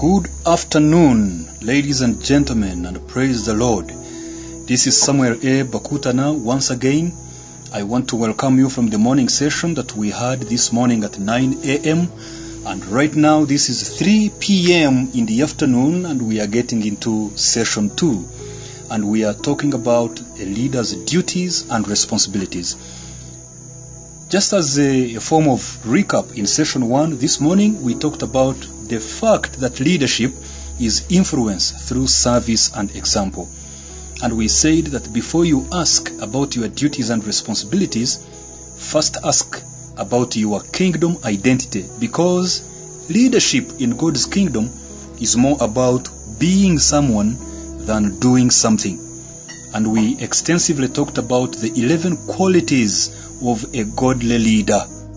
Good afternoon, ladies and gentlemen, and praise the Lord. This is Samuel A. Bakutana once again. I want to welcome you from the morning session that we had this morning at 9 a.m. And right now this is 3 p.m. in the afternoon, and we are getting into session 2. And we are talking about a leader's duties and responsibilities. Just as a form of recap, in session 1 this morning, we talked about the fact that leadership is influence through service and example. And we said that before you ask about your duties and responsibilities, first ask about your kingdom identity, because leadership in God's kingdom is more about being someone than doing something. And we extensively talked about the 11 qualities of a godly leader.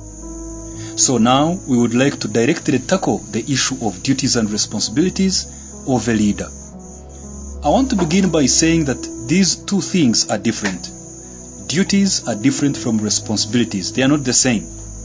So now we would like to directly tackle the issue of duties and responsibilities of a leader. I want to begin by saying that these two things are different. Duties are different from responsibilities. They are not the same.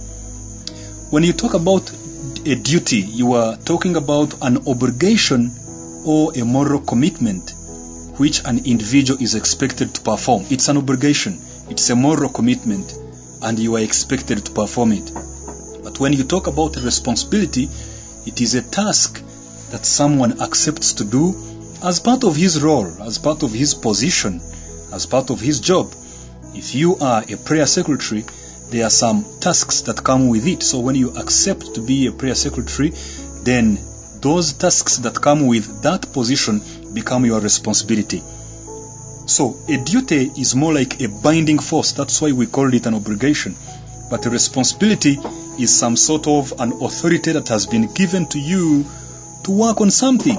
When you talk about a duty, you are talking about an obligation or a moral commitment which an individual is expected to perform. It's an obligation. It's a moral commitment, and you are expected to perform it. But when you talk about a responsibility, it is a task that someone accepts to do as part of his role, as part of his position, as part of his job. If you are a prayer secretary, there are some tasks that come with it. So when you accept to be a prayer secretary, then those tasks that come with that position become your responsibility. So a duty is more like a binding force. That's why we call it an obligation. But a responsibility is some sort of an authority that has been given to you to work on something.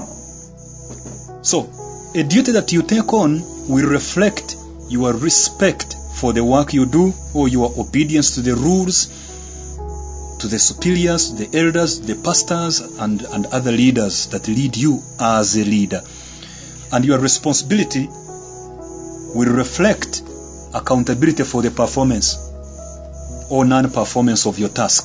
So a duty that you take on will reflect your respect for the work you do, or your obedience to the rules, to the superiors, the elders, the pastors, and other leaders that lead you as a leader. And your responsibility will reflect accountability for the performance or non-performance of your task.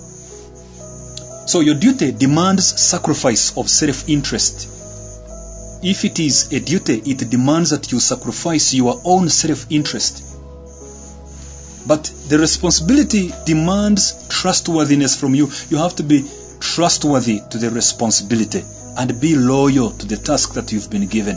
So your duty demands sacrifice of self-interest. If it is a duty, it demands that you sacrifice your own self-interest. But the responsibility demands trustworthiness from you. You have to be trustworthy to the responsibility and be loyal to the task that you've been given.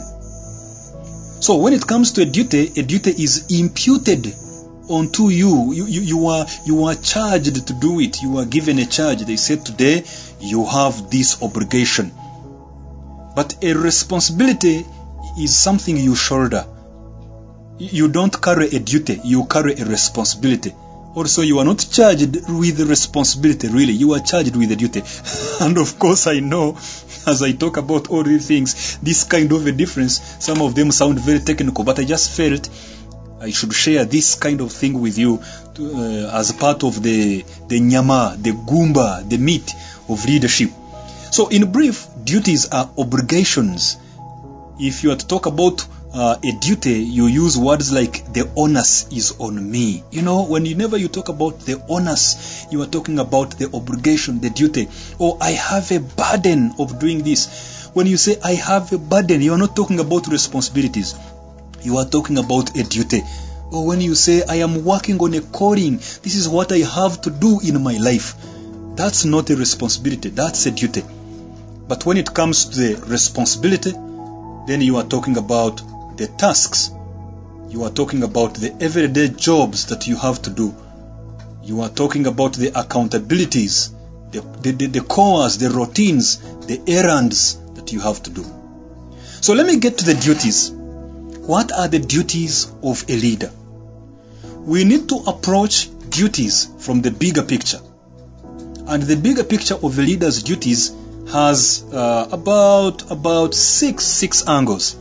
So when it comes to a duty is imputed onto you. You are charged to do it. You are given a charge. They said today you have this obligation. But a responsibility is something you shoulder. You don't carry a duty, you carry a responsibility. Also, you are not charged with the responsibility, really. You are charged with the duty. And of course, I know, as I talk about all these things, this kind of a difference, some of them sound very technical, but I just felt I should share this kind of thing with you as part of the nyama, the gumba, the meat of leadership. So in brief, duties are obligations. If you are to talk about a duty, you use words like the onus is on me. You know, whenever you talk about the onus, you are talking about the obligation, the duty. Or I have a burden of doing this. When you say I have a burden, you are not talking about responsibilities. You are talking about a duty. Or when you say I am working on a calling, this is what I have to do in my life. That's not a responsibility, that's a duty. But when it comes to the responsibility, then you are talking about the tasks. You are talking about the everyday jobs that you have to do. You are talking about the accountabilities, the chores, the routines, the errands that you have to do. So let me get to the duties. What are the duties of a leader? We need to approach duties from the bigger picture. And the bigger picture of a leader's duties has about six angles.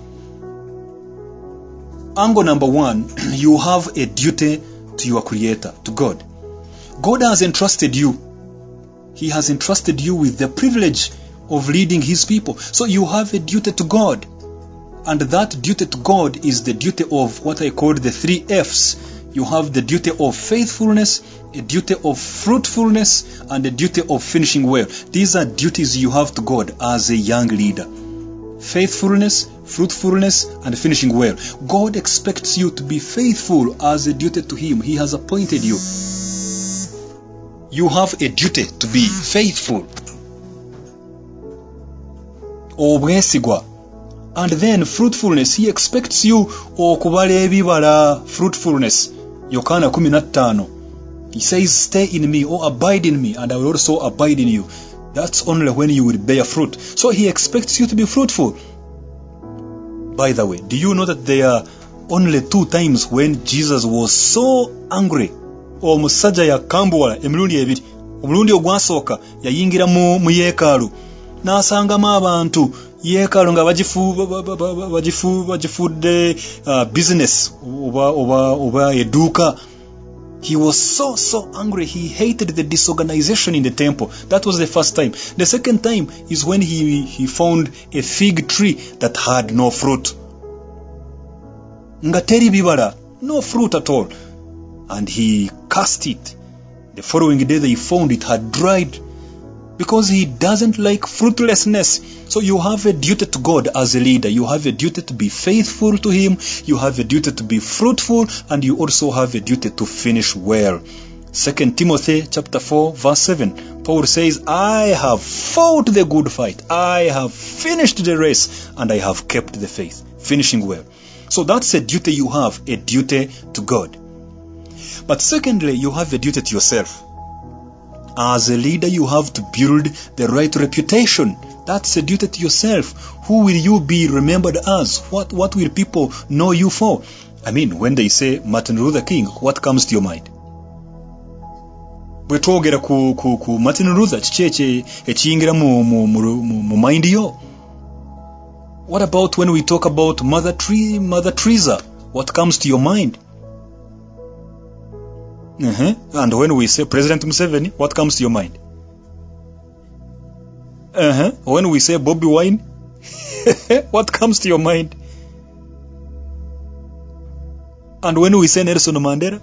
Angle number 1, you have a duty to your Creator, to God. God has entrusted you. He has entrusted you with the privilege of leading His people. So you have a duty to God. And that duty to God is the duty of what I call the 3 F's. You have the duty of faithfulness, a duty of fruitfulness, and a duty of finishing well. These are duties you have to God as a young leader. Faithfulness, fruitfulness, and finishing well. God expects you to be faithful as a duty to Him. He has appointed you. You have a duty to be faithful. Obwesigwa. And then fruitfulness, He expects you okubala ebibala, fruitfulness. Yohana 15. He says, stay in me or abide in me, and I will also abide in you. That's only when you will bear fruit. So He expects you to be fruitful. By the way, do you know that there are only 2 times when Jesus was so angry? Omusajja yakambuwala emirundi ebiri. Omulundi ogwasooka yayingira mu yeekaalu n'asangamu abantu yeekaalu nga bagifudde business oba edduuka. He was so angry. He hated the disorganization in the temple. That was the first time. The second time is when he found a fig tree that had no fruit. Nga teri bibala, no fruit at all. And he cast it. The following day they found it had dried, because He doesn't like fruitlessness. So you have a duty to God as a leader. You have a duty to be faithful to Him. You have a duty to be fruitful, and you also have a duty to finish well. 2 Timothy chapter 4 verse 7. Paul says, I have fought the good fight. I have finished the race, and I have kept the faith. Finishing well. So that's a duty you have, a duty to God. But secondly, you have a duty to yourself. As a leader, you have to build the right reputation. That's a duty to yourself. Who will you be remembered as? What will people know you for? I mean, when they say Martin Luther King, what comes to your mind? Bwe twogera ku Martin Luther, kiki ekiyingira mu mind yo? What about when we talk about Mother Teresa? What comes to your mind? And when we say President Museveni, what comes to your mind? When we say Bobby Wine, what comes to your mind? And when we say Nelson Mandela?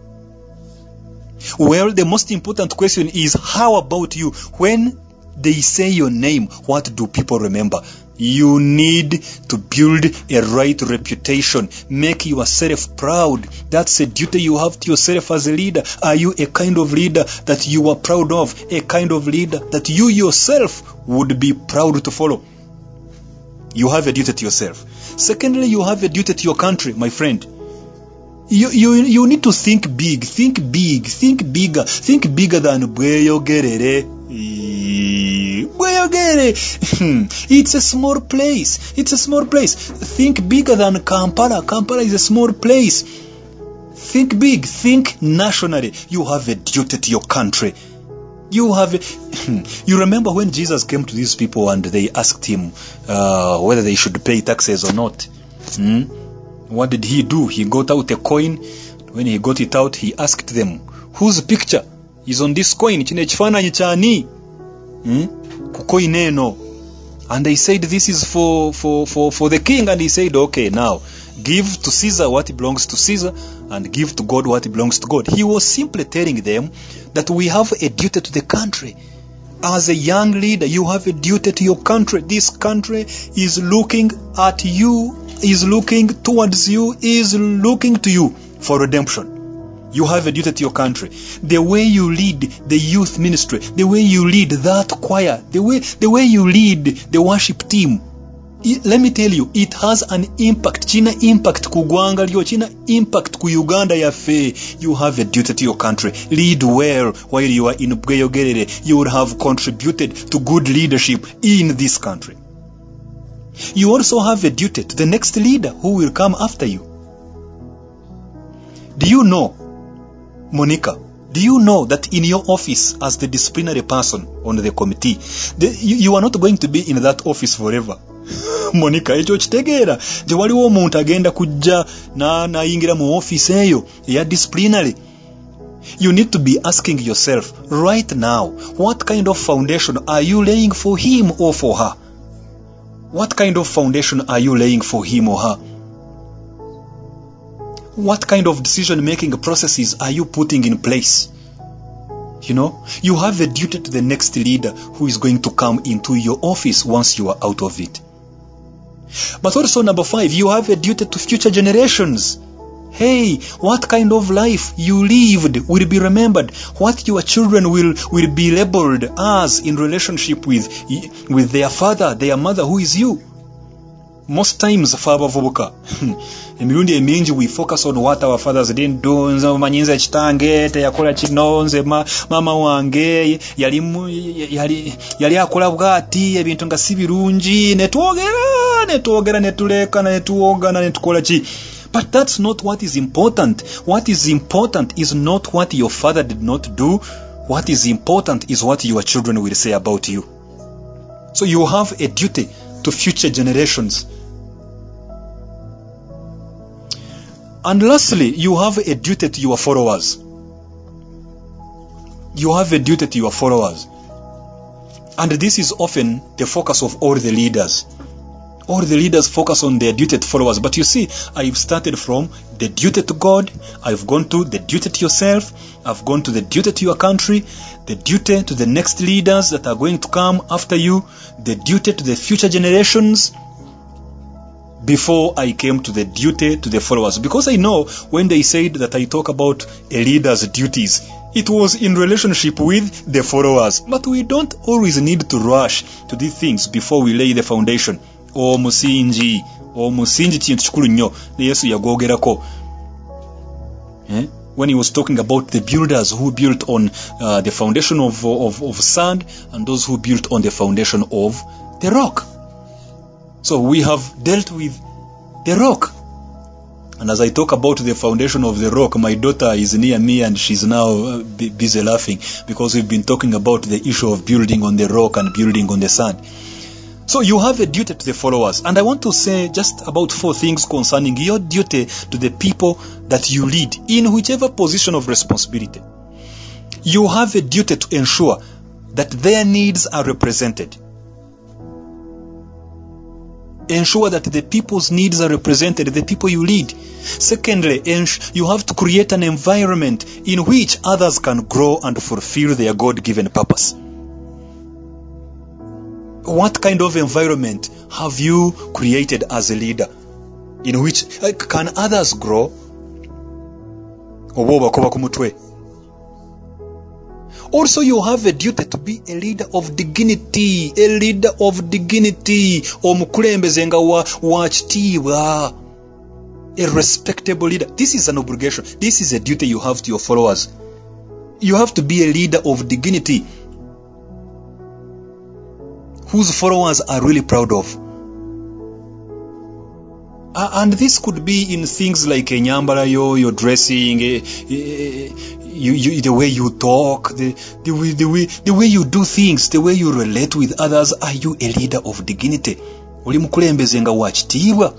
Well, the most important question is, how about you? When they say your name, what do people remember? You need to build a right reputation. Make yourself proud. That's a duty you have to yourself as a leader. Are you a kind of leader that you are proud of? A kind of leader that you yourself would be proud to follow? You have a duty to yourself. Secondly, you have a duty to your country, my friend. You need to think big. Think big. Think bigger. Think bigger than Bweyogerere. It's a small place. It's a small place. Think bigger than Kampala. Kampala is a small place. Think big. Think nationally. You have a duty to your country. You remember when Jesus came to these people and they asked Him whether they should pay taxes or not? What did He do? He got out a coin. When He got it out, He asked them, whose picture is on this coin? Kino ekifaananyi kyani? Ku coin eno. And they said, this is for the king. And He said, okay, now give to Caesar what belongs to Caesar, and give to God what belongs to God. He was simply telling them that we have a duty to the country. As a young leader, you have a duty to your country. This country is looking at you, is looking towards you, is looking to you for redemption. You have a duty to your country. The way you lead the youth ministry, the way you lead that choir, the way you lead the worship team, let me tell you, it has an impact. China impact ku gwanga lyo, China impact ku Uganda yafe. You have a duty to your country. Lead well while you are in Bweyogerere. You will have contributed to good leadership in this country. You also have a duty to the next leader who will come after you. Do you know, Monica, do you know that in your office as the disciplinary person on the committee, you are not going to be in that office forever? Monica, ekyo kitegeera gye waliwo omuntu agenda kujja n'ayingira mu office eyo eya disciplinary. You need to be asking yourself right now, what kind of foundation are you laying for him or for her? What kind of foundation are you laying for him or her? What kind of decision-making processes are you putting in place? You have a duty to the next leader who is going to come into your office once you are out of it. But also, number 5, you have a duty to future generations. Hey, what kind of life you lived will be remembered. What your children will be labeled as in relationship with their father, their mother, who is you. Most times, we focus on what our fathers didn't do. Manyinza chitange teyakola kino, nze mama wange yali akola bwati, ebintu nga si birungi, netwogera netuleka netuwogana netukola ki. But that's not what is important. What is important is not what your father did not do. What is important is what your children will say about you. So you have a duty to future generations. And lastly, you have a duty to your followers. You have a duty to your followers. And this is often the focus of all the leaders. All the leaders focus on their duty to followers. But you see, I've started from the duty to God. I've gone to the duty to yourself. I've gone to the duty to your country. The duty to the next leaders that are going to come after you. The duty to the future generations. Before I came to the duty to the followers. Because I know when they said that I talk about a leader's duties, it was in relationship with the followers. But we don't always need to rush to these things before we lay the foundation. Omusingi kintu kikulu nnyo ne Yesu yagogerako. When he was talking about the builders who built on the foundation of sand and those who built on the foundation of the rock. So we have dealt with the rock. And as I talk about the foundation of the rock, my daughter is near me and she's now busy laughing because we've been talking about the issue of building on the rock and building on the sand. So you have a duty to the followers. And I want to say just about 4 things concerning your duty to the people that you lead in whichever position of responsibility. You have a duty to ensure that their needs are represented. Ensure that the people's needs are represented, the people you lead. Secondly, you have to create an environment in which others can grow and fulfill their God-given purpose. What kind of environment have you created as a leader in which can others grow? Also, you have a duty to be a leader of dignity. A leader of dignity. Omukulembeze nga wa kitiibwa. A respectable leader. This is an obligation. This is a duty you have to your followers. You have to be a leader of dignity, whose followers are really proud of. And this could be in things like enyambala your dressing, the way you talk, the way you do things, the way you relate with others. Are you a leader of dignity? Oli mukulembeze nga wa kitiibwa?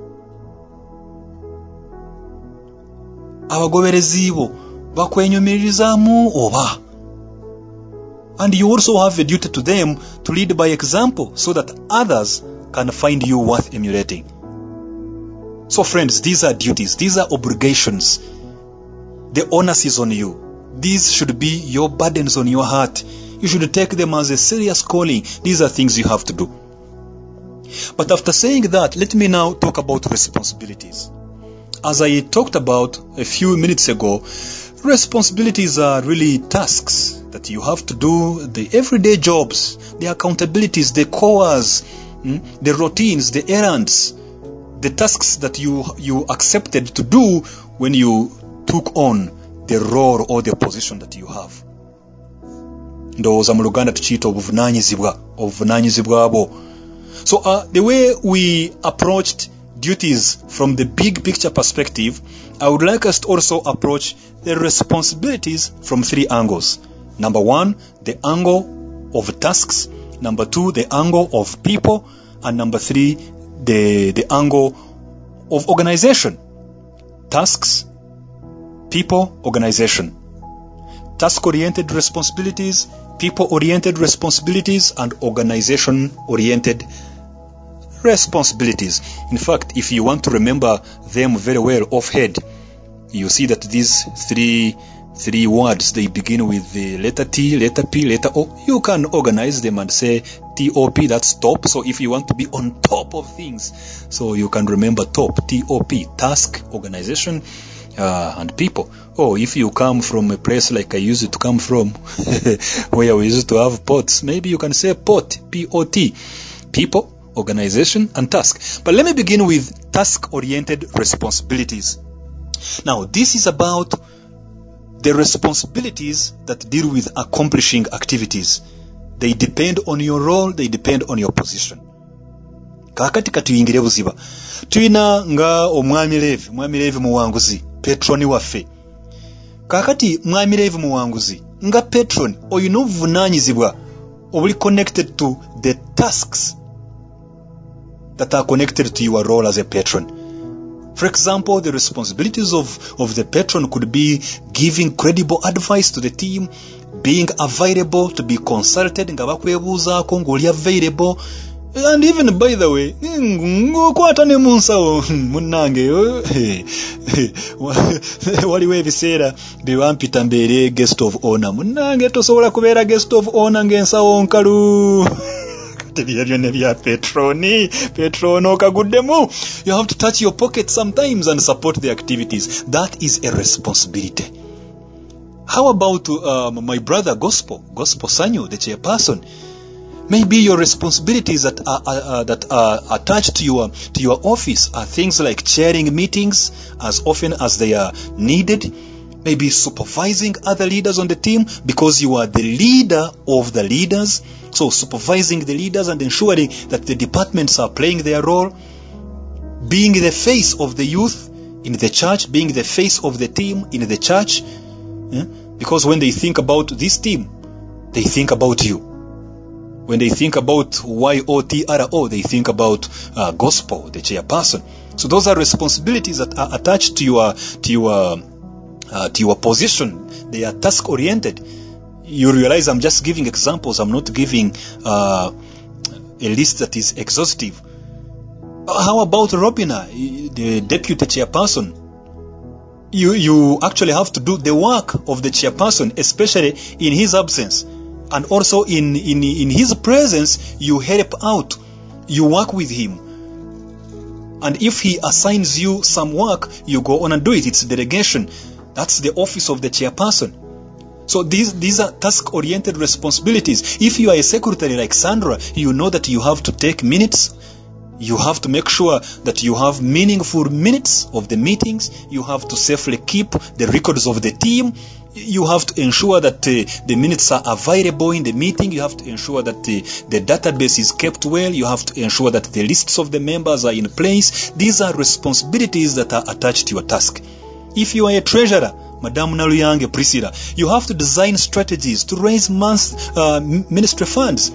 Abagoberezi bo bakwenyumirizaamu oba? And you also have a duty to them to lead by example so that others can find you worth emulating. So friends, these are duties, these are obligations. The onus is on you. These should be your burdens on your heart. You should take them as a serious calling. These are things you have to do. But after saying that, let me now talk about responsibilities. As I talked about a few minutes ago, responsibilities are really tasks that you have to do, the everyday jobs, the accountabilities, the chores, the routines, the errands, the tasks that you accepted to do when you took on the role or the position that you have. Ndowooza mu Luganda tukiyita obuvunanyizibwa abo. So the way we approached duties from the big picture perspective, I would like us to also approach the responsibilities from 3 angles. Number 1, the angle of tasks. Number 2, the angle of people. And number 3, the angle of organization. Tasks, people, organization. Task-oriented responsibilities, people-oriented responsibilities, and organization-oriented responsibilities. In fact, if you want to remember them very well offhand, you see that these three words, they begin with the letter T, letter P, letter O. You can organize them and say TOP, that's top. So if you want to be on top of things, so you can remember top, TOP, task, organization, and people. Or if you come from a place like I used to come from, where we used to have pots, maybe you can say pot, P-O-T, people, organization, and task. But let me begin with task-oriented responsibilities. Now, this is about the responsibilities that deal with accomplishing activities. They depend on your role, they depend on your position. Kakati katuyingire buziba. Tuina nga omwami Levi muwanguzi, petroni waffe. Kakati mwami Levi muwanguzi, nga petroni, oyina obuvunaanyizibwa obuli connected to the tasks that are connected to your role as a patron. For example, the responsibilities of the patron could be giving credible advice to the team, being available to be consulted, nga bakwebuuzaako ng'oli available, and even by the way, ngokwata ne munsawo munnange waliwo ebiseera bye bampita mbeere guest of honor. Munnange tosobola kubeera guest of honor ng'ensawo nkalu. You have to touch your pocket sometimes and support the activities. That is a responsibility. How about my brother Gospel Sanyo, the chairperson? Maybe your responsibilities that are attached to your office are things like chairing meetings as often as they are needed. Maybe supervising other leaders on the team because you are the leader of the leaders. So supervising the leaders and ensuring that the departments are playing their role. Being the face of the youth in the church, being the face of the team in the church. Because when they think about this team, they think about you. When they think about YOTRO, they think about Gospel, the chairperson. So those are responsibilities that are attached to your position. They are task oriented. You realize I'm just giving examples. I'm not giving a list that is exhaustive. How about Robina, the deputy chairperson? You actually have to do the work of the chairperson, especially in his absence. And also in his presence, you help out. You work with him. And if he assigns you some work, you go on and do it. It's delegation. That's the office of the chairperson. So these are task-oriented responsibilities. If you are a secretary like Sandra, you know that you have to take minutes. You have to make sure that you have meaningful minutes of the meetings. You have to safely keep the records of the team. You have to ensure that the minutes are available in the meeting. You have to ensure that the database is kept well. You have to ensure that the lists of the members are in place. These are responsibilities that are attached to your task. If you are a treasurer, Madam Naluyange Priscilla, you have to design strategies to raise ministry funds.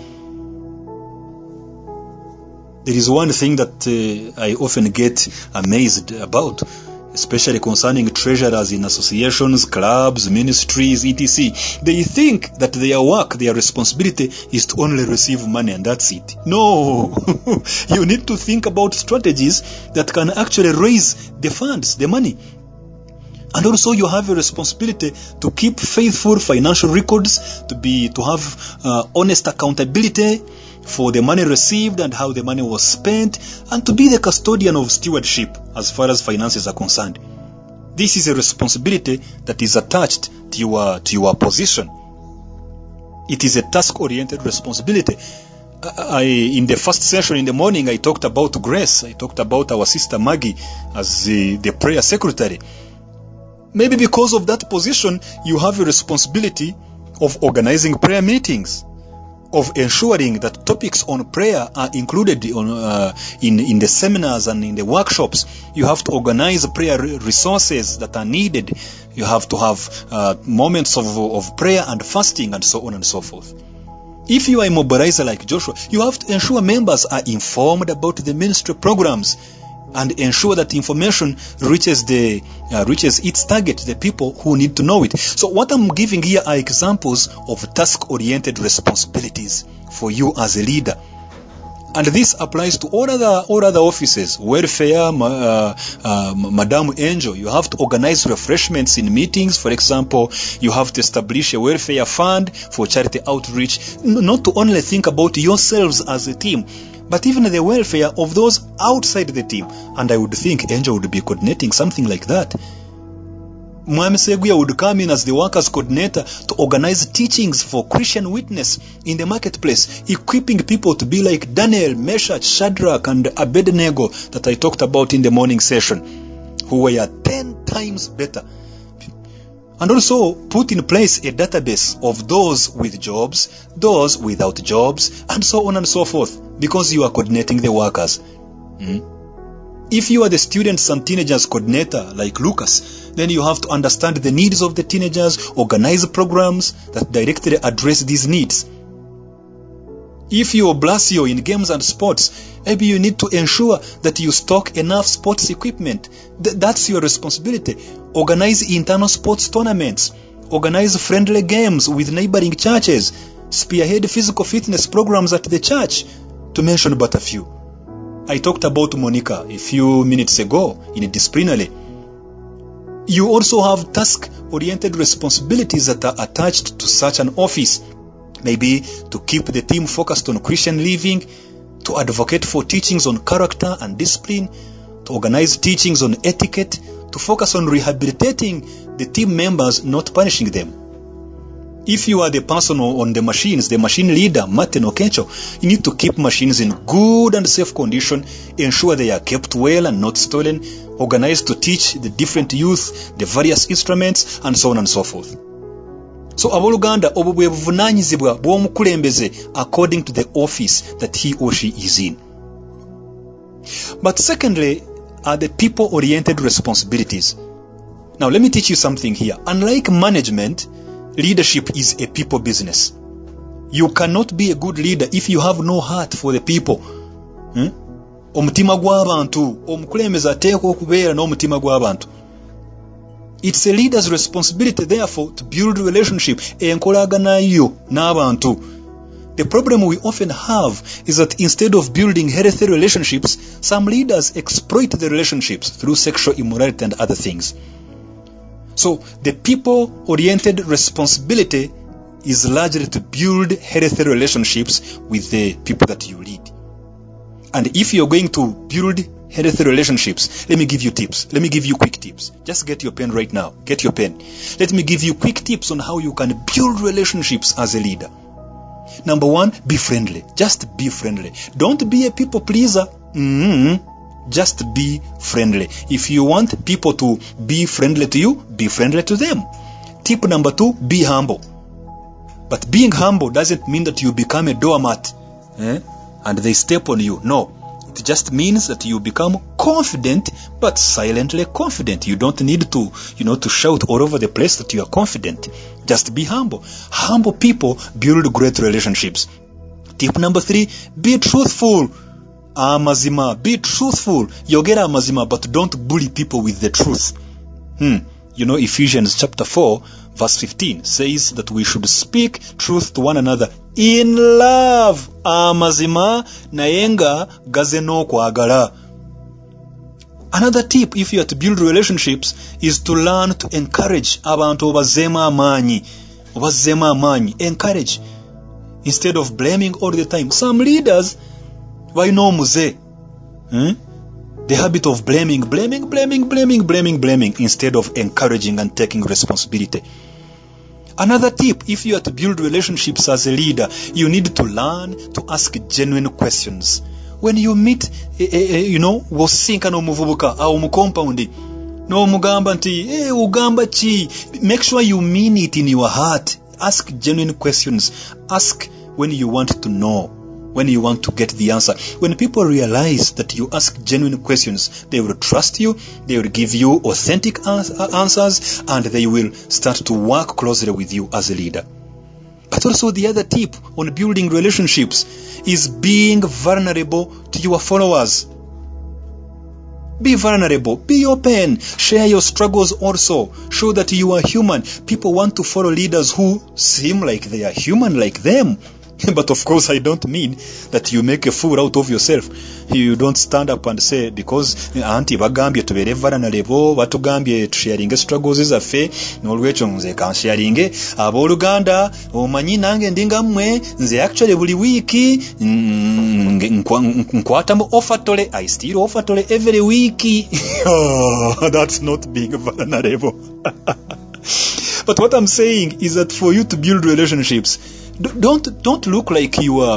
There is one thing that I often get amazed about, especially concerning treasurers in associations, clubs, ministries, etc. They think that their work, their responsibility is to only receive money and that's it. No! You need to think about strategies that can actually raise the funds, the money. And also you have a responsibility to keep faithful financial records, to have honest accountability for the money received and how the money was spent, and to be the custodian of stewardship as far as finances are concerned. This is a responsibility that is attached to your position. It is a task-oriented responsibility. In the first session in the morning, I talked about Grace. I talked about our sister Maggie as the prayer secretary. Maybe because of that position, you have a responsibility of organizing prayer meetings, of ensuring that topics on prayer are included in the seminars and in the workshops. You have to organize prayer resources that are needed. You have to have moments of prayer and fasting and so on and so forth. If you are a mobilizer like Joshua, you have to ensure members are informed about the ministry programs and ensure that information reaches its target, the people who need to know it. So what I'm giving here are examples of task-oriented responsibilities for you as a leader. And this applies to all other offices. Welfare, Madam Angel, you have to organize refreshments in meetings. For example, you have to establish a welfare fund for charity outreach, not to only think about yourselves as a team, but even the welfare of those outside the team. And I would think Angel would be coordinating something like that. Mwami Seguya would come in as the workers coordinator to organize teachings for Christian witness in the marketplace, equipping people to be like Daniel, Meshach, Shadrach, and Abednego that I talked about in the morning session, who were 10 times better. And also put in place a database of those with jobs, those without jobs, and so on and so forth, because you are coordinating the workers. If you are the students and teenagers coordinator like Lucas, then you have to understand the needs of the teenagers, organize programs that directly address these needs. If you are Blasio in games and sports, maybe you need to ensure that you stock enough sports equipment. That's your responsibility. Organize internal sports tournaments. Organize friendly games with neighboring churches. Spearhead physical fitness programs at the church, to mention but a few. I talked about Monica a few minutes ago in a disciplinary. You also have task-oriented responsibilities that are attached to such an office. Maybe to keep the team focused on Christian living, to advocate for teachings on character and discipline, to organize teachings on etiquette, to focus on rehabilitating the team members, not punishing them. If you are the person on the machines, the machine leader, Martin Okencho, you need to keep machines in good and safe condition, ensure they are kept well and not stolen, organize to teach the different youth the various instruments, and so on and so forth. So abooluganda obwo bwe buvunanyizibwa bw'omukulembeze according to the office that he or she is in. But secondly are the people-oriented responsibilities. Now let me teach you something here. Unlike management, leadership is a people business. You cannot be a good leader if you have no heart for the people. Omutima gw'abantu, omukulembeze ateekwa okubeera n'omutima gw'abantu. It's a leader's responsibility, therefore, to build relationship enkolagana yo n'abantu. The problem we often have is that instead of building healthy relationships, some leaders exploit the relationships through sexual immorality and other things. So the people-oriented responsibility is largely to build healthy relationships with the people that you lead. And if you're going to build healthy relationships, let me give you tips. Let me give you quick tips. Just get your pen right now. Get your pen. Let me give you quick tips on how you can build relationships as a leader. Number one, be friendly. Just be friendly. Don't be a people pleaser. Just be friendly. If you want people to be friendly to you, be friendly to them. Tip number two, be humble. But being humble doesn't mean that you become a doormat and they step on you. No. It just means that you become confident, but silently confident. You don't need to, to shout all over the place that you are confident. Just be humble. Humble people build great relationships. Tip number three, be truthful. Amazima, be truthful. Yogera amazima, but don't bully people with the truth. Ephesians chapter 4, verse 15 says that we should speak truth to one another in love. Amazima nayenga gazeno kwagala. Another tip, if you are to build relationships, is to learn to encourage abantu obazema amanyi. Encourage instead of blaming all the time. Some leaders, why no muze? The habit of blaming instead of encouraging and taking responsibility. Another tip, if you are to build relationships as a leader, you need to learn to ask genuine questions. When you meet, wosinka n'omuvubuka awo mu compound, n'omugamba nti, ugamba chi, make sure you mean it in your heart. Ask genuine questions. Ask when you want to know, when you want to get the answer. When people realize that you ask genuine questions, they will trust you, they will give you authentic answers, and they will start to work closely with you as a leader. But also the other tip on building relationships is being vulnerable to your followers. Be vulnerable, be open, share your struggles also, show that you are human. People want to follow leaders who seem like they are human like them. But of course I don't mean that you make a fool out of yourself. You don't stand up and say, because anti bagambye tubere vulnerable, batugambye tusharinge struggles zaffe, n'olwekyo nze kansharinge abooluganda omanyi nange ndinga mmwe, nze actually buli week nkwata mu offer tole, I still offer tole every week. Oh, that's not being vulnerable. But what I'm saying is that for you to build relationships, don't look like you are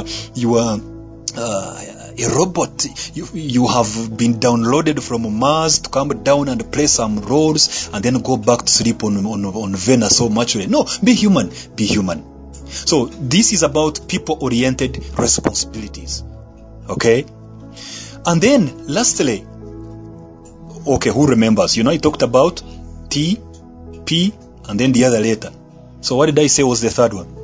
a robot. You have been downloaded from Mars to come down and play some roles and then go back to sleep on Venus so much. No, be human. Be human. So this is about people-oriented responsibilities. Okay? And then lastly, okay, who remembers? I talked about T, P, and then the other letter. So what did I say was the third one?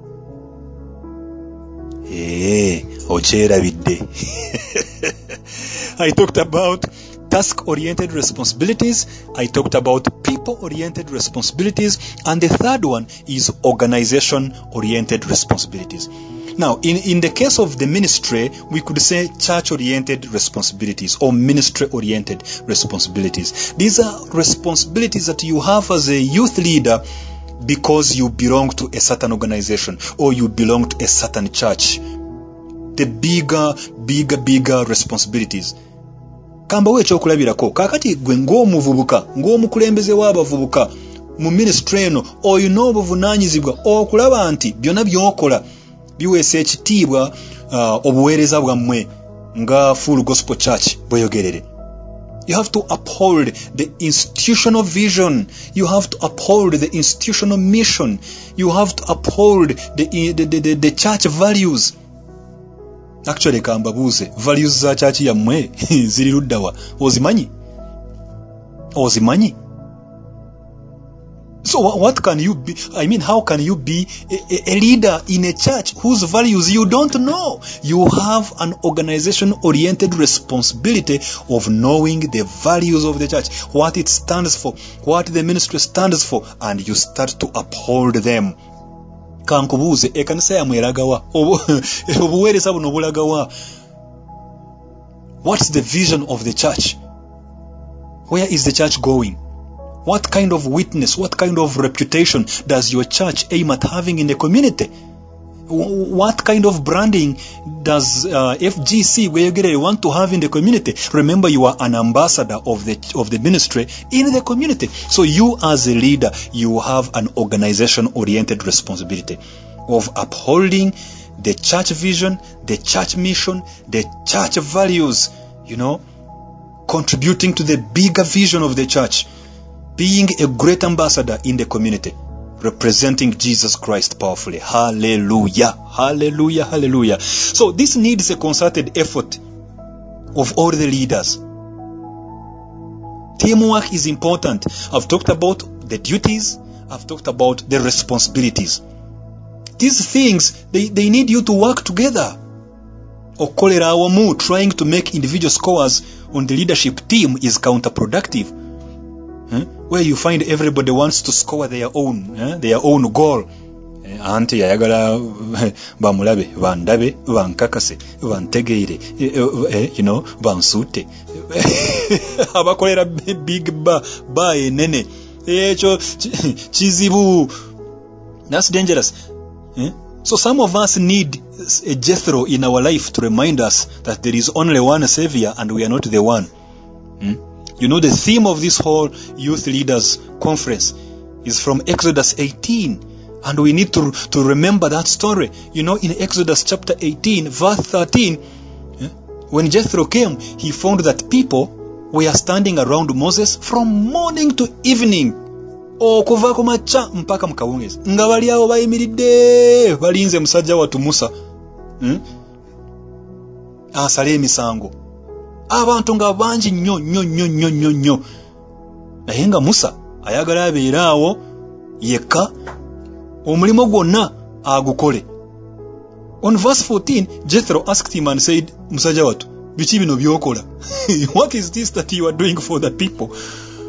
I talked about task-oriented responsibilities. I talked about people-oriented responsibilities. And the third one is organization-oriented responsibilities. Now, in the case of the ministry, we could say church-oriented responsibilities or ministry-oriented responsibilities. These are responsibilities that you have as a youth leader because you belong to a certain organization or you belong to a certain church. The bigger responsibilities. Kambawo ekyokulabirako kakati gwe ng'omuvubuka ng'omukulembeze w'abavubuka mu ministry eno oyina obuvunaanyizibwa okulaba nti byonna by'okola biweesa ekitiibwa obuweereza bwammwe nga Full Gospel Church bweyogerere. You have to uphold the institutional vision. You have to uphold the institutional mission. You have to uphold the church values. Actually, kambabuuze, values za church yammwe ziri luddawa? Ozimanyi? So what can you be? I mean, how can you be a leader in a church whose values you don't know? You have an organization-oriented responsibility of knowing the values of the church, what it stands for, what the ministry stands for, and you start to uphold them. Kankubuuze, ekanisa yammwe eragawa? Obuweereza buno bulagawa? What's the vision of the church? Where is the church going? What kind of witness, what kind of reputation does your church aim at having in the community? What kind of branding does FGC Weyogerere want to have in the community? Remember, you are an ambassador of the ministry in the community. So you as a leader, you have an organization-oriented responsibility of upholding the church vision, the church mission, the church values, contributing to the bigger vision of the church. Being a great ambassador in the community, representing Jesus Christ powerfully. Hallelujah, hallelujah, hallelujah. So this needs a concerted effort of all the leaders. Teamwork is important. I've talked about the duties. I've talked about the responsibilities. These things, they need you to work together. Okolera awamu, trying to make individual scores on the leadership team is counterproductive. Where you find everybody wants to score their own goal. Anti yayagala bamulabe, bandabe, bankakase, bantegeire, bansute. Abakolera big ba enene. Echo chizibu. That's dangerous. So some of us need a Jethro in our life to remind us that there is only one Savior and we are not the one. The theme of this whole youth leaders conference is from Exodus 18. And we need to remember that story. In Exodus chapter 18, verse 13, when Jethro came, he found that people were standing around Moses from morning to evening. Okuva ku makya mpaka mu kawungeezi. Nga bali awo bayimiridde balinze musajja wattu Musa. Asale emisango. Abantu nga bangi nnyo. Naye nga Musa ayagala abeere awo yekka omulimo gwonna agukole. On verse 14, Jethro asked him and said, musajja wattu, biki bino byokola? What is this that you are doing for the people?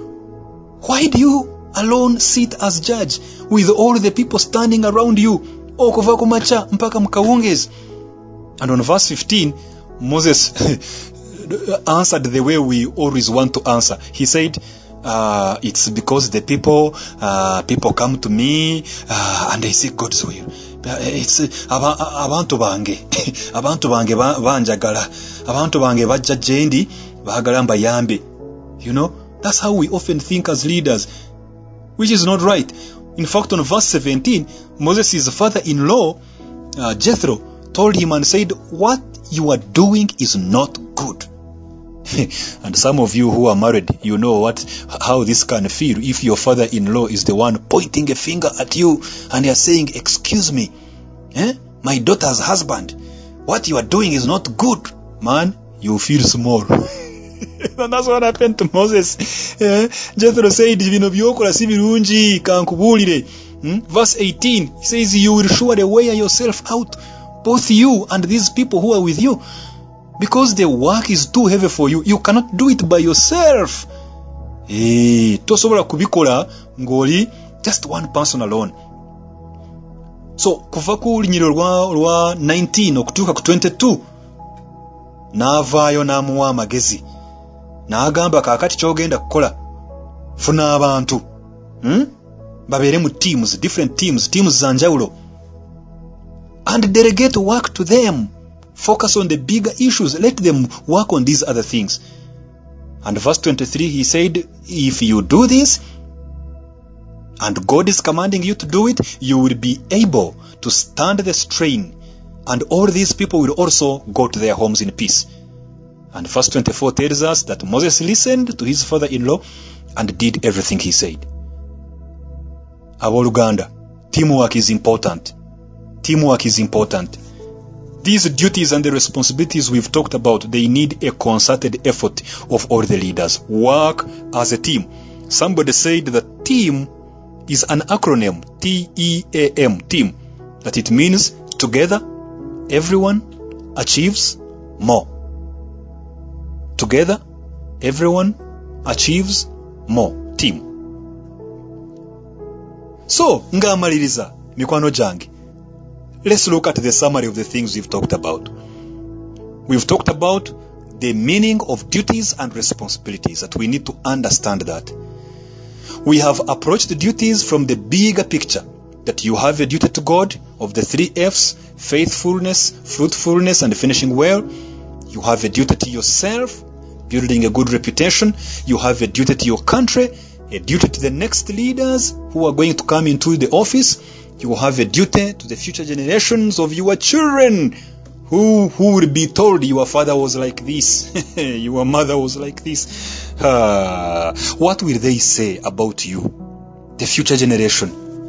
Why do you alone sit as judge with all the people standing around you? okuva ku makya mpaka mu kawungeezi. And on verse 15, Moses answered the way we always want to answer. He said, it's because the people come to me and they seek God's will. It's abantu bange banjagala, abantu bange bajja jendi bagala mbayambe. You know, that's how we often think as leaders, which is not right. In fact, on verse 17, Moses' father-in-law, Jethro, told him and said, what you are doing is not good. And some of you who are married, you know how this can feel if your father-in-law is the one pointing a finger at you and you're saying, excuse me, my daughter's husband, what you are doing is not good. Man, you feel small. And that's what happened to Moses. Jethro said, verse 18, he says, you will surely wear yourself out, both you and these people who are with you, because the work is too heavy for you. You cannot do it by yourself. Tosobola kubikola ngoli just one person alone. So kuva ku linyiro lwa 19 okutuuka ku 22 n'avaayo n'amuwa amagezi n'agamba kaakati ky'ogenda kukola funa abantu babeere mu teams, different teams za njawulo, and delegate work to them. Focus on the bigger issues. Let them work on these other things. And verse 23, he said, if you do this, and God is commanding you to do it, you will be able to stand the strain, and all these people will also go to their homes in peace. And verse 24 tells us that Moses listened to his father-in-law and did everything he said. Abooluganda, teamwork is important. Teamwork is important. These duties and the responsibilities we've talked about, they need a concerted effort of all the leaders. Work as a team. Somebody said that team is an acronym, T-E-A-M, team. That it means together, everyone achieves more. Together, everyone achieves more. Team. So, ngamaliriza, mikwano jange. Let's look at the summary of the things we've talked about. We've talked about the meaning of duties and responsibilities, that we need to understand that. We have approached the duties from the bigger picture, that you have a duty to God of the 3 F's, faithfulness, fruitfulness, and finishing well. You have a duty to yourself, building a good reputation. You have a duty to your country, a duty to the next leaders who are going to come into the office. You have a duty to the future generations of your children who will be told your father was like this, your mother was like this. What will they say about you, the future generation?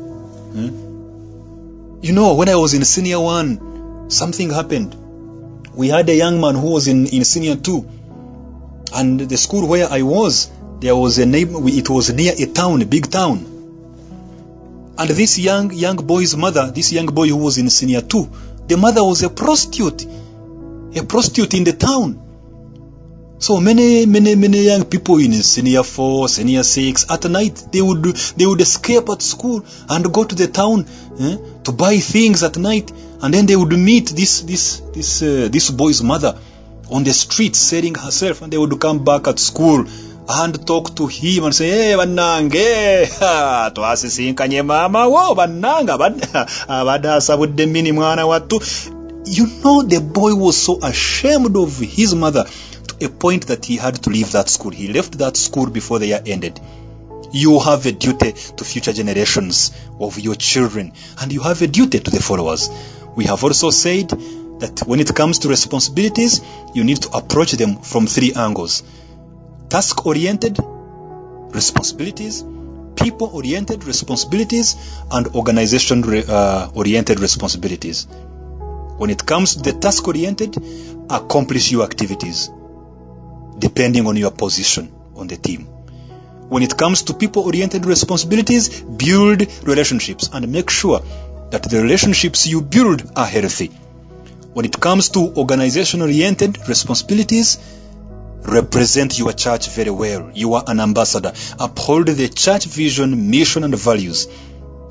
You know, when I was in senior 1, something happened. We had a young man who was in senior 2, and the school where I was, there was a neighbor. It was near a town, a big town. And this young boy's mother, this young boy who was in senior 2, the mother was a prostitute in the town. So many young people in senior 4, senior 6, at night they would escape at school and go to the town to buy things at night, and then they would meet this boy's mother on the street selling herself, and they would come back at school and talk to him and say, hey, bannange, twasisinkanye mama wo, bannanga, abadasabudde mini mwana wattu. You know, the boy was so ashamed of his mother to a point that he had to leave that school. He left that school before the year ended. You have a duty to future generations of your children, and you have a duty to the followers. We have also said that when it comes to responsibilities, you need to approach them from 3 angles. Task-oriented responsibilities, people-oriented responsibilities, and organization-oriented responsibilities. When it comes to the task-oriented, accomplish your activities depending on your position on the team. When it comes to people-oriented responsibilities, build relationships and make sure that the relationships you build are healthy. When it comes to organization-oriented responsibilities, represent your church very well. You are an ambassador. Uphold the church vision, mission, and values.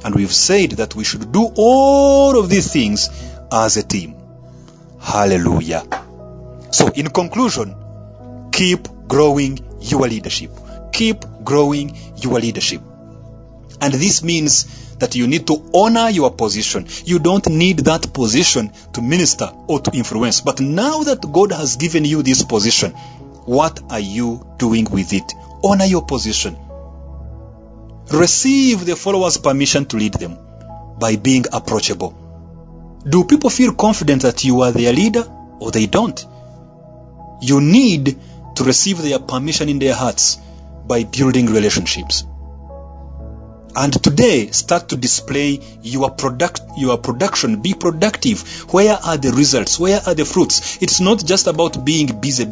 And we've said that we should do all of these things as a team. Hallelujah. So in conclusion, keep growing your leadership. Keep growing your leadership. And this means that you need to honor your position. You don't need that position to minister or to influence. But now that God has given you this position, what are you doing with it? Honor your position. Receive the followers' permission to lead them by being approachable. Do people feel confident that you are their leader, or they don't? You need to receive their permission in their hearts by building relationships. And today, start to display your production. Be productive. Where are the results? Where are the fruits? It's not just about being busy.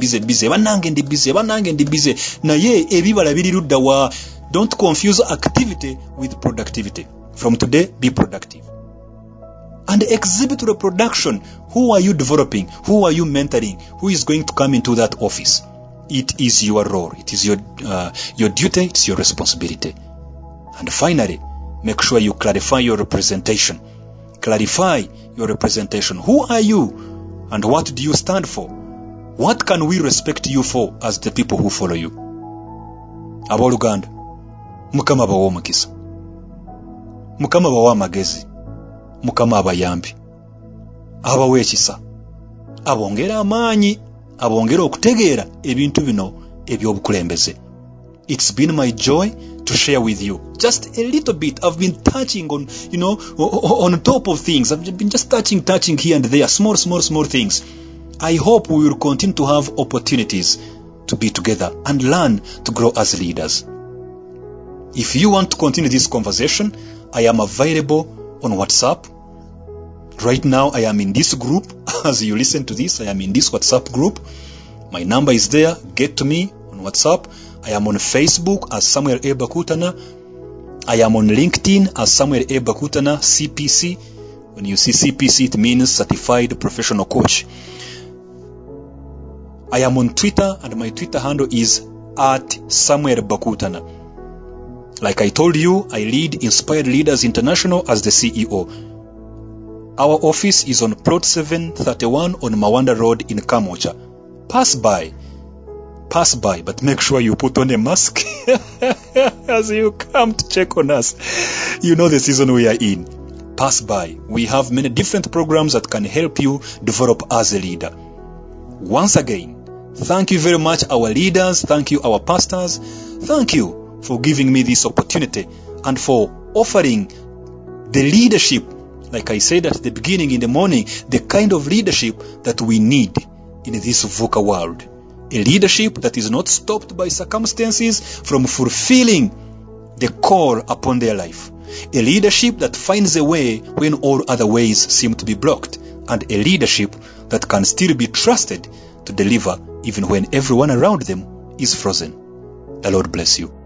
Don't confuse activity with productivity. From today, be productive. And exhibit reproduction. Who are you developing? Who are you mentoring? Who is going to come into that office? It is your role. It is your duty. It's your responsibility. And finally, make sure you clarify your representation. Clarify your representation. Who are you? And what do you stand for? What can we respect you for as the people who follow you? Abooluganda, Mukama bawa omukisa. Mukama bawa amagezi. Mukama abayambi. Abawa ekisa. Abongera amaanyi. Abongera okutegeera ebintu bino ebyobukulembeze. It's been my joy to share with you just a little bit. I've been touching on, on top of things. I've been just touching here and there, small things. I hope we will continue to have opportunities to be together and learn to grow as leaders. If you want to continue this conversation, I am available on WhatsApp. Right now, I am in this group. As you listen to this, I am in this WhatsApp group. My number is there. Get to me on WhatsApp. I am on Facebook as Samuel A. Bakutana. I am on LinkedIn as Samuel A. Bakutana, CPC. When you see CPC, it means Certified Professional Coach. I am on Twitter, and my Twitter handle is @Samuel Bakutana. Like I told you, I lead Inspired Leaders International as the CEO. Our office is on Plot 731 on Mawanda Road in Kamocha. Pass by, but make sure you put on a mask as you come to check on us. You know the season we are in. Pass by. We have many different programs that can help you develop as a leader. Once again, thank you very much, our leaders. Thank you, our pastors. Thank you for giving me this opportunity and for offering the leadership, like I said at the beginning in the morning, the kind of leadership that we need in this VUCA world. A leadership that is not stopped by circumstances from fulfilling the call upon their life. A leadership that finds a way when all other ways seem to be blocked. And a leadership that can still be trusted to deliver even when everyone around them is frozen. The Lord bless you.